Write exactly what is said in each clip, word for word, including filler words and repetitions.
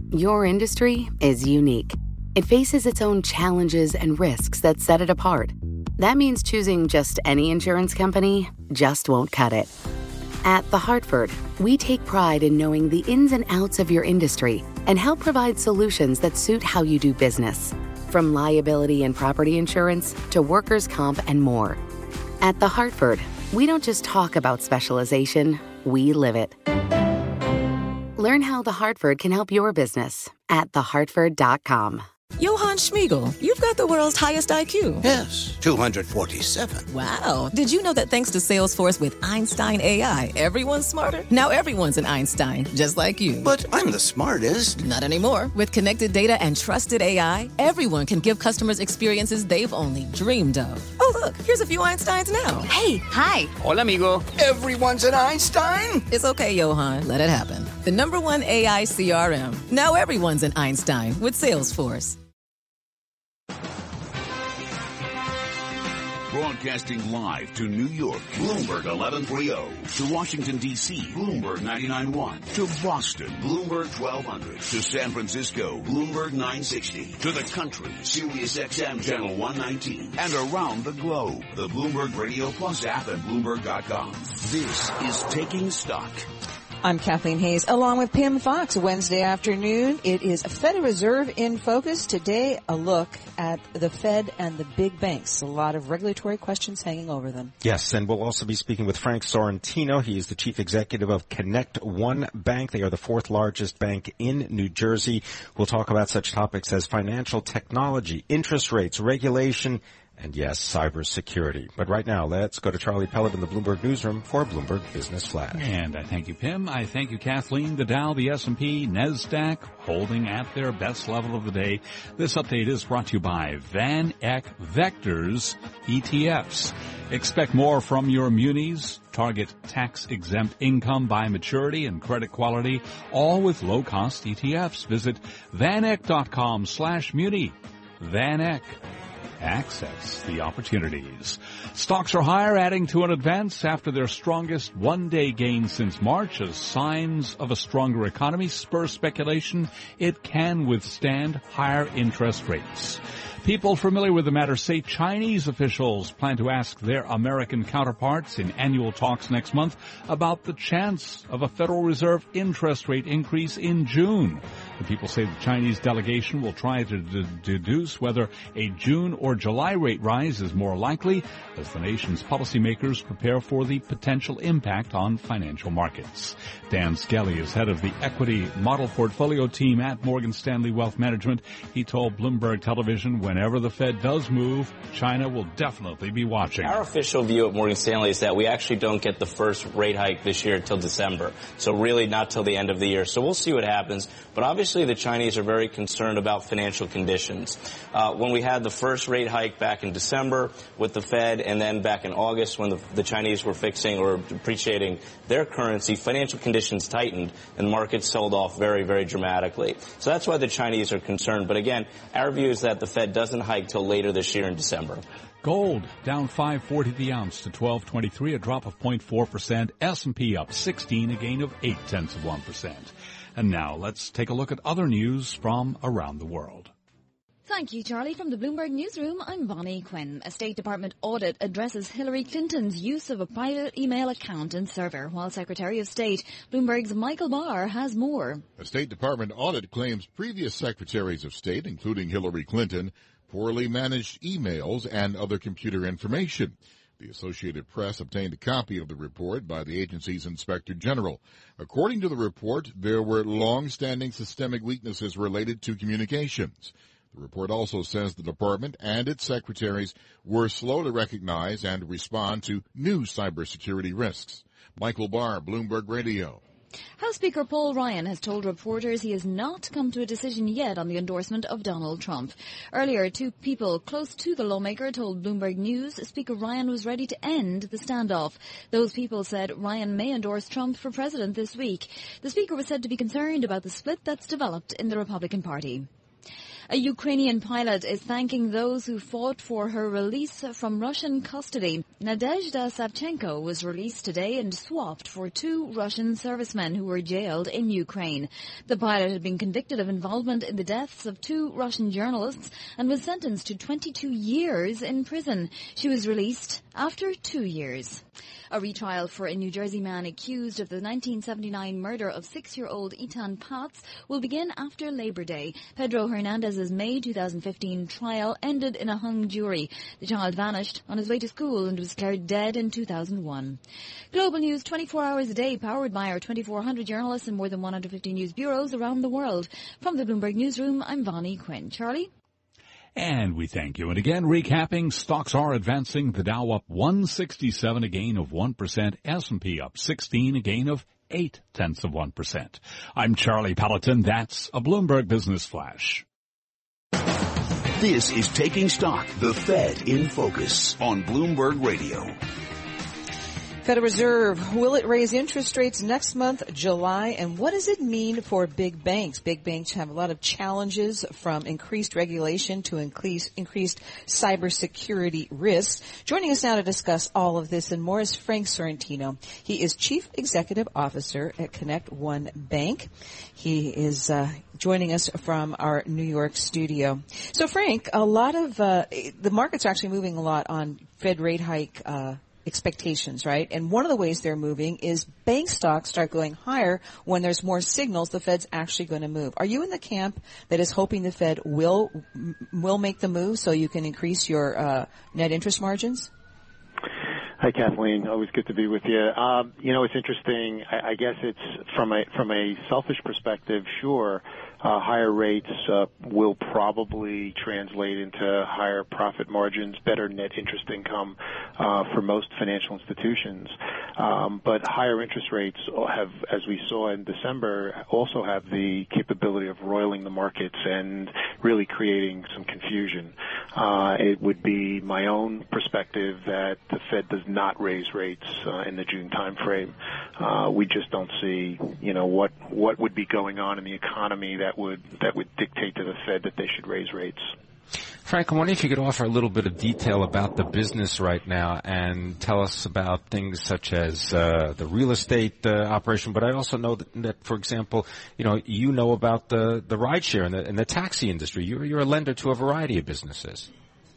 Your industry is unique. It faces its own challenges and risks that set it apart. That means choosing just any insurance company just won't cut it. At The Hartford, we take pride in knowing the ins and outs of your industry and help provide solutions that suit how you do business. From liability and property insurance to workers' comp and more. At The Hartford, we don't just talk about specialization, we live it. Learn how The Hartford can help your business at the hartford dot com. Johann Schmiegel, you've got the world's highest I Q. Yes, two hundred forty-seven. Wow. Did you know that thanks to Salesforce with Einstein A I, everyone's smarter? Now everyone's an Einstein, just like you. But I'm the smartest. Not anymore. With connected data and trusted A I, everyone can give customers experiences they've only dreamed of. Oh, look, here's a few Einsteins now. Hey, hi. Hola, amigo. Everyone's an Einstein? It's okay, Johann. Let it happen. The number one A I C R M. Now everyone's an Einstein with Salesforce. Broadcasting live to New York, Bloomberg eleven thirty. To Washington, D C, Bloomberg ninety-nine point one. To Boston, Bloomberg twelve hundred. To San Francisco, Bloomberg nine sixty. To the country, Sirius X M Channel one nineteen. And around the globe, the Bloomberg Radio Plus app and Bloomberg dot com. This is Taking Stock. I'm Kathleen Hayes, along with Pim Fox. Wednesday afternoon, it is Federal Reserve in focus. Today, a look at the Fed and the big banks. A lot of regulatory questions hanging over them. Yes, and we'll also be speaking with Frank Sorrentino. He is the chief executive of Connect One Bank. They are the fourth largest bank in New Jersey. We'll talk about such topics as financial technology, interest rates, regulation, and yes, cybersecurity. But right now, let's go to Charlie Pellet in the Bloomberg Newsroom for Bloomberg Business Flash. And I thank you, Pim. I thank you, Kathleen. The Dow, the S and P, NASDAQ holding at their best level of the day. This update is brought to you by Van Eck Vectors E T Fs. Expect more from your munis. Target tax-exempt income by maturity and credit quality, all with low-cost E T Fs. Visit vaneck.com slash muni. Van Eck. Access the opportunities. Stocks are higher, adding to an advance after their strongest one-day gain since March as signs of a stronger economy spur speculation it can withstand higher interest rates. People familiar with the matter say Chinese officials plan to ask their American counterparts in annual talks next month about the chance of a Federal Reserve interest rate increase in June. The people say the Chinese delegation will try to d- deduce whether a June or July rate rise is more likely as the nation's policymakers prepare for the potential impact on financial markets. Dan Skelly is head of the equity model portfolio team at Morgan Stanley Wealth Management. He told Bloomberg Television whenever the Fed does move, China will definitely be watching. Our official view at Morgan Stanley is that we actually don't get the first rate hike this year until December. So really not till the end of the year. So we'll see what happens. But obviously the Chinese are very concerned about financial conditions. Uh, when we had the first rate hike back in December with the Fed and then back in August when the, the Chinese were fixing or depreciating their currency, financial conditions tightened and markets sold off very, very dramatically. So that's why the Chinese are concerned. But again, our view is that the Fed doesn't hike till later this year in December. Gold down five forty the ounce to twelve twenty-three, a drop of zero point four percent. S and P up sixteen, a gain of eight tenths of one percent. And now let's take a look at other news from around the world. Thank you, Charlie. From the Bloomberg Newsroom, I'm Bonnie Quinn. A State Department audit addresses Hillary Clinton's use of a private email account and server, while Secretary of State Bloomberg's Michael Barr has more. A State Department audit claims previous secretaries of state, including Hillary Clinton, poorly managed emails and other computer information. The Associated Press obtained a copy of the report by the agency's Inspector General. According to the report, there were long-standing systemic weaknesses related to communications. The report also says the department and its secretaries were slow to recognize and respond to new cybersecurity risks. Michael Barr, Bloomberg Radio. House Speaker Paul Ryan has told reporters he has not come to a decision yet on the endorsement of Donald Trump. Earlier, two people close to the lawmaker told Bloomberg News Speaker Ryan was ready to end the standoff. Those people said Ryan may endorse Trump for president this week. The Speaker was said to be concerned about the split that's developed in the Republican Party. A Ukrainian pilot is thanking those who fought for her release from Russian custody. Nadezhda Savchenko was released today and swapped for two Russian servicemen who were jailed in Ukraine. The pilot had been convicted of involvement in the deaths of two Russian journalists and was sentenced to twenty-two years in prison. She was released after two years. A retrial for a New Jersey man accused of the nineteen seventy-nine murder of six-year-old Ethan Patz will begin after Labor Day. Pedro Hernandez's May two thousand fifteen trial ended in a hung jury. The child vanished on his way to school and was declared dead in two thousand one. Global news twenty-four hours a day, powered by our twenty-four hundred journalists in more than one hundred fifty news bureaus around the world. From the Bloomberg Newsroom, I'm Vonnie Quinn. Charlie? And we thank you. And again, recapping, stocks are advancing. The Dow up one sixty-seven, a gain of one percent. S and P up sixteen, a gain of eight tenths of one percent. I'm Charlie Pelleton. That's a Bloomberg Business Flash. This is Taking Stock, the Fed in Focus on Bloomberg Radio. Federal Reserve, will it raise interest rates next month, July? And what does it mean for big banks? Big banks have a lot of challenges, from increased regulation to increase, increased cybersecurity risks. Joining us now to discuss all of this and more is Frank Sorrentino. He is Chief Executive Officer at Connect One Bank. He is uh, joining us from our New York studio. So, Frank, a lot of uh, the markets are actually moving a lot on Fed rate hike uh expectations, right? And one of the ways they're moving is bank stocks start going higher when there's more signals the Fed's actually going to move. Are you in the camp that is hoping the Fed will will make the move so you can increase your uh, net interest margins? Hi, Kathleen. Always good to be with you. Um, you know, it's interesting. I, I guess it's from a from a selfish perspective, sure. Uh, higher rates uh, will probably translate into higher profit margins, better net interest income uh, for most financial institutions. Um, but higher interest rates have, as we saw in December, also have the capability of roiling the markets and really creating some confusion. Uh, it would be my own perspective that the Fed does not raise rates uh, in the June timeframe. Uh, we just don't see, you know, what what would be going on in the economy that would that would dictate to the Fed that they should raise rates. Frank, I wonder if you could offer a little bit of detail about the business right now and tell us about things such as uh, the real estate uh, operation. But I also know that, that, for example, you know, you know about the the rideshare and the, and the taxi industry. You're you're a lender to a variety of businesses.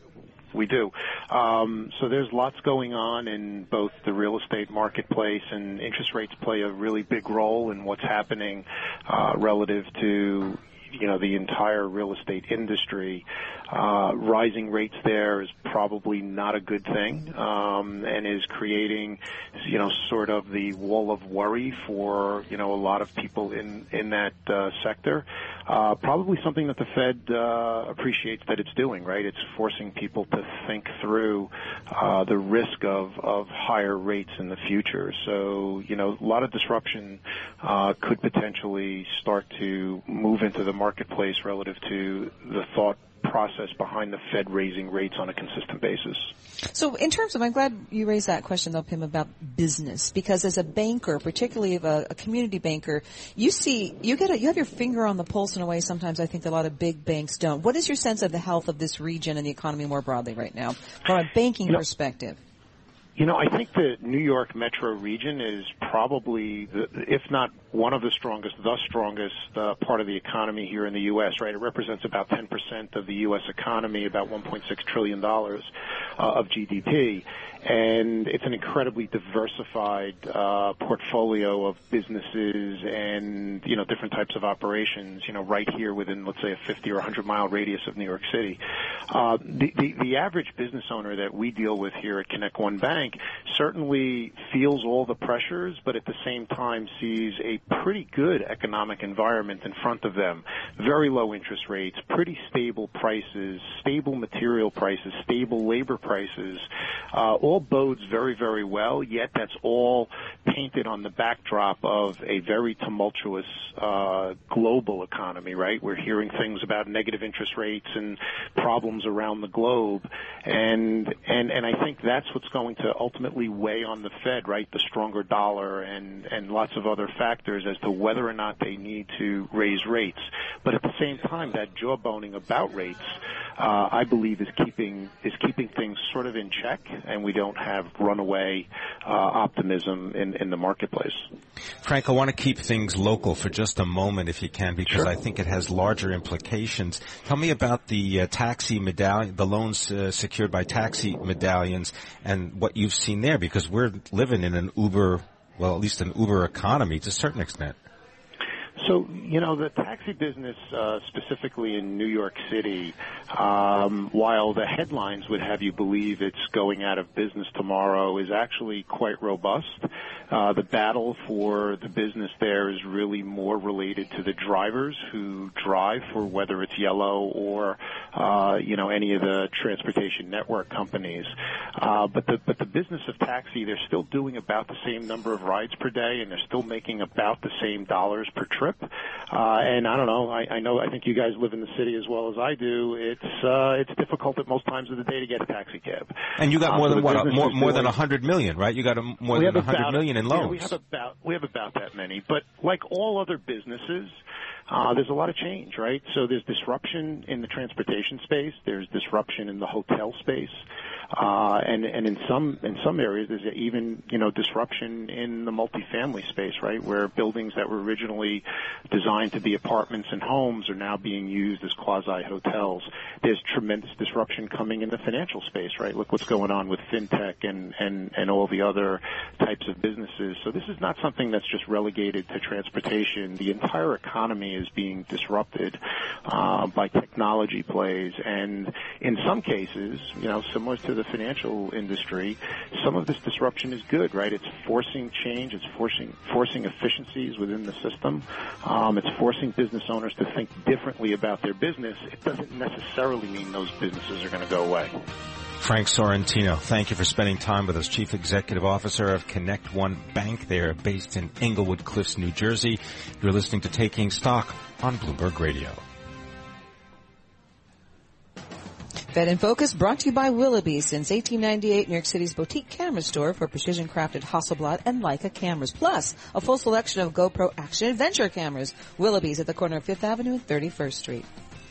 We do. Um, so there's lots going on in both the real estate marketplace, and interest rates play a really big role in what's happening uh, relative to, you know, the entire real estate industry. Uh, rising rates there is probably not a good thing, um, and is creating, you know, sort of the wall of worry for, you know, a lot of people in, in that uh, sector. Uh, probably something that the Fed uh, appreciates that it's doing, right? It's forcing people to think through uh, the risk of, of higher rates in the future. So, you know, a lot of disruption uh, could potentially start to move into the marketplace relative to the thought process behind the Fed raising rates on a consistent basis. So in terms of, I'm glad you raised that question though, Pim, about business, because as a banker, particularly a, a community banker, you see, you get a, you have your finger on the pulse in a way sometimes I think a lot of big banks don't. What is your sense of the health of this region and the economy more broadly right now from a banking you know, perspective? You know, I think the New York metro region is probably, the, if not one of the strongest, the strongest uh, part of the economy here in the U S, right? It represents about ten percent of the U S economy, about one point six trillion dollars uh, of G D P. And it's an incredibly diversified uh, portfolio of businesses and, you know, different types of operations, you know, right here within, let's say, a fifty or one hundred mile radius of New York City. Uh, the, the, the average business owner that we deal with here at Connect One Bank certainly feels all the pressures, but at the same time sees a pretty good economic environment in front of them. Very low interest rates, pretty stable prices, stable material prices, stable labor prices, uh, all bodes very, very well, yet that's all painted on the backdrop of a very tumultuous uh, global economy, right? We're hearing things about negative interest rates and problems around the globe, and and and I think that's what's going to ultimately weigh on the Fed, right? The stronger dollar and and lots of other factors as to whether or not they need to raise rates. But but at the same time, that jawboning about rates, uh, I believe, is keeping is keeping things sort of in check, and we don't have runaway uh, optimism in, in the marketplace. Frank, I want to keep things local for just a moment, if you can, because Sure. I think it has larger implications. Tell me about the uh, taxi medallion, the loans uh, secured by taxi medallions, and what you've seen there, because we're living in an Uber, well, at least an Uber economy to a certain extent. So, you know, the taxi business, uh, specifically in New York City, um, while the headlines would have you believe it's going out of business tomorrow, is actually quite robust. Uh, the battle for the business there is really more related to the drivers who drive for whether it's Yellow or, uh, you know, any of the transportation network companies. Uh, but the, but the business of taxi, they're still doing about the same number of rides per day, and they're still making about the same dollars per trip. Uh, and I don't know, I, I know, I think you guys live in the city as well as I do. It's, uh, it's difficult at most times of the day to get a taxi cab. And you got Uh, more so than the what? business More, is more than doing- a hundred million, right? You got a, more We than have a hundred about- million in yeah, loans. we have about we have about that many, but like all other businesses, uh, there's a lot of change, right? So there's disruption in the transportation space. There's disruption in the hotel space. Uh, and, and in some, in some areas, there's even, you know, disruption in the multifamily space, right? Where buildings that were originally designed to be apartments and homes are now being used as quasi-hotels. There's tremendous disruption coming in the financial space, right? Look what's going on with fintech and, and, and all the other types of businesses. So this is not something that's just relegated to transportation. The entire economy is being disrupted, uh, by technology plays. And in some cases, you know, similar to the the financial industry, some of this disruption is good, right? It's forcing change. It's forcing forcing efficiencies within the system. Um, it's forcing business owners to think differently about their business. It doesn't necessarily mean those businesses are going to go away. Frank Sorrentino, thank you for spending time with us, Chief Executive Officer of Connect One Bank. They are based in Englewood Cliffs, New Jersey. You're listening to Taking Stock on Bloomberg Radio. Fed in Focus brought to you by Willoughby. Since eighteen ninety-eight, New York City's boutique camera store for precision-crafted Hasselblad and Leica cameras. Plus, a full selection of GoPro action adventure cameras. Willoughby's at the corner of Fifth Avenue and thirty-first Street.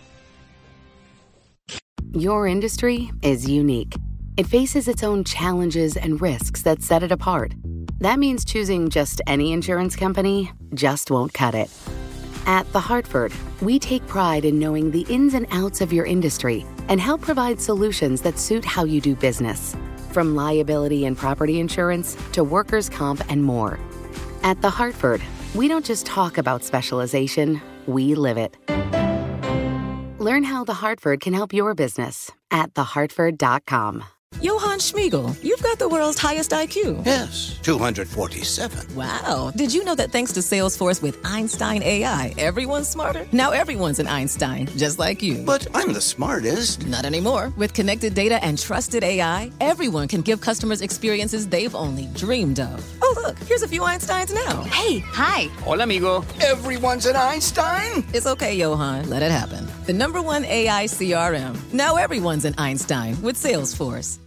Your industry is unique. It faces its own challenges and risks that set it apart. That means choosing just any insurance company just won't cut it. At The Hartford, we take pride in knowing the ins and outs of your industry and help provide solutions that suit how you do business. From liability and property insurance to workers' comp and more. At The Hartford, we don't just talk about specialization, we live it. Learn how The Hartford can help your business at the hartford dot com. Johann Schmiegel, you've got the world's highest I Q. Yes, two hundred forty-seven. Wow. Did you know that thanks to Salesforce with Einstein A I, everyone's smarter? Now everyone's an Einstein, just like you. But I'm the smartest. Not anymore. With connected data and trusted A I, everyone can give customers experiences they've only dreamed of. Oh, look, here's a few Einsteins now. Hey, hi. Hola, amigo. Everyone's an Einstein? It's okay, Johann. Let it happen. The number one A I C R M. Now everyone's an Einstein with Salesforce.